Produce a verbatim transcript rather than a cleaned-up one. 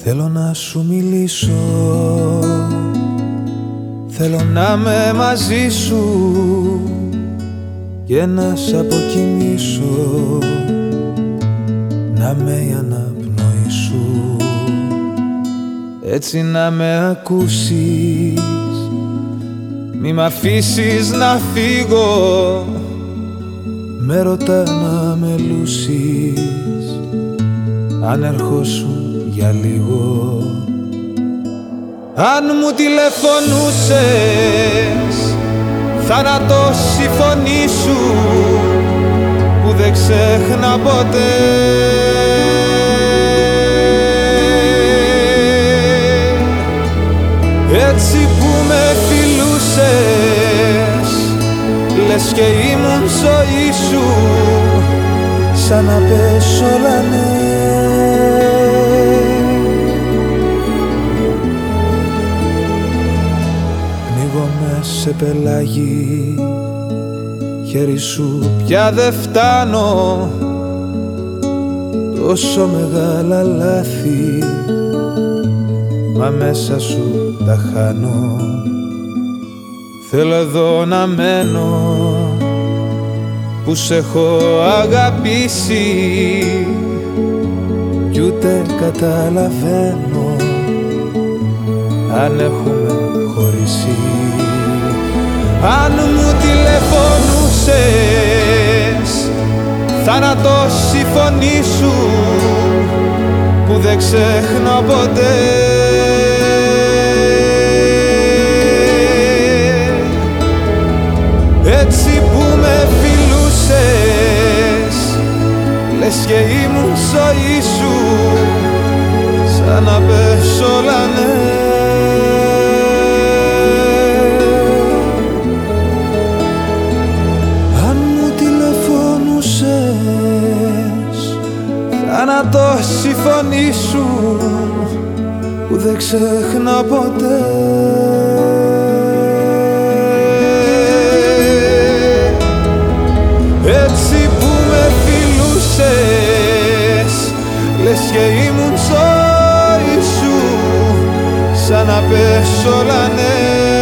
Θέλω να σου μιλήσω, θέλω να με μαζί σου και να σ' αποκοιμήσω, να με η αναπνοή σου, έτσι να με ακούσεις, μη μ' αφήσεις να φύγω, με ρωτά να με λούσεις, αν ερχόσουν για λίγο. Αν μου τηλεφωνούσες, θάνατος η φωνή σου που δεν ξέχνα ποτέ. Έτσι που με φιλούσες, λες και ήμουν ζωή σου, σαν να πες όλα ναι. Πνίγομαι σε πελάγι, χέρι σου πια δε φτάνω, τόσο μεγάλα λάθη, μα μέσα σου τα χάνω. Θέλω εδώ να μένω που σ' έχω αγαπήσει κι ούτε καταλαβαίνω αν έχουμε χωρίσει. Αν μου τηλεφωνούσες, θάνατος η φωνή σου που δεν ξέχνω ποτέ. Έτσι που με φιλούσες, λες και ήμουν ζωή σου, σαν να πες όλα ναι. Αν μου τηλεφώνουσες, θάνατος η φωνή σου που δεν ξέχνω ποτέ. Έτσι που με φιλούσες, λες και ήμουν ζωή σου, σαν να πες όλα ναι.